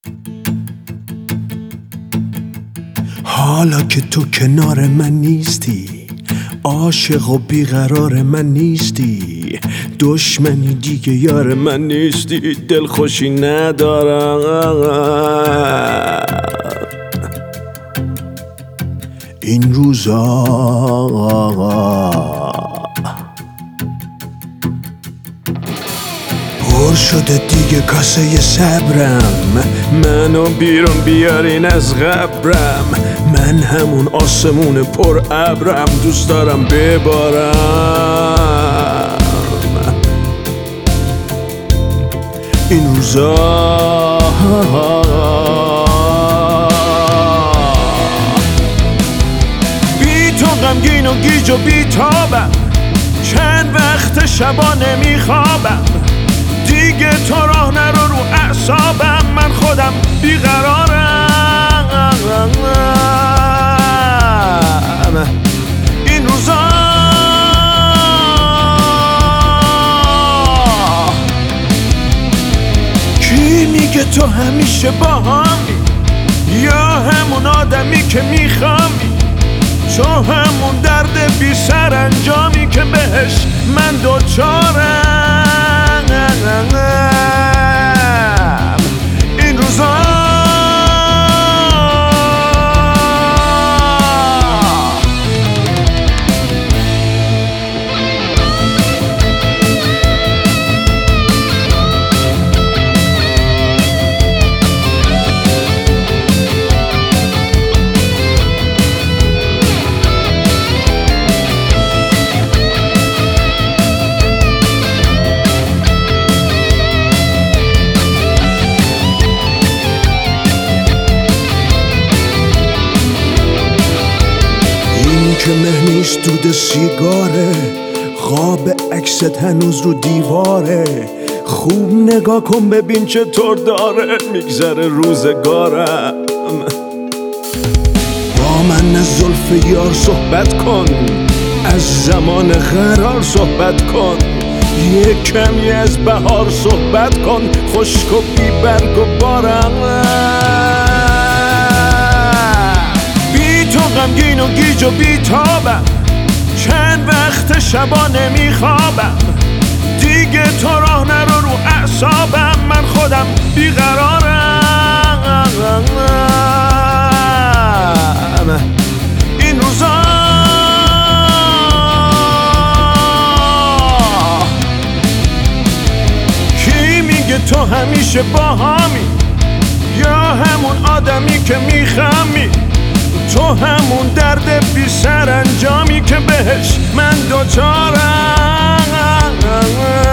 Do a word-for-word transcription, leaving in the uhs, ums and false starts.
حالا که تو کنار من نیستی، عاشق و بیقرار من نیستی، دشمنی دیگه یار من نیستی، دلخوشی ندارم این روزا. پر شده دیگه کاسه صبرم، منو بیرون بیارین از قبرم، من همون آسمون پر ابرم، دوست دارم ببارم این روزا. بی تو غمگین و گیج و بی تابم، چند وقت شبا نمیخوابم، دیگه تو راه نرو رو اعصابم، من خودم بیقرارم این روزا. کی میگه تو همیشه با همی، یا همون آدمی که میخوامی، تو همون درد بی سر انجامی که بهش من دوچارم این روزا. که مه نیست دود سیگاره، خواب عکست هنوز رو دیواره، خوب نگاه کن ببین چطور داره میگذره روزگارم. با من از زلف یار صحبت کن، از زمان قرار صحبت کن، یه کمی از بهار صحبت کن، خشک و بی برگ و بارم. تو غمگین و گیج و بی تابم، چند وقت شبا نمیخوابم، دیگه تو راه نرو رو اعصابم، من خودم بیقرارم این روزا. کی میگه تو همیشه با همی، یا همون آدمی که میخمی، تو همون درد بی سر انجامی که بهش من دوچارم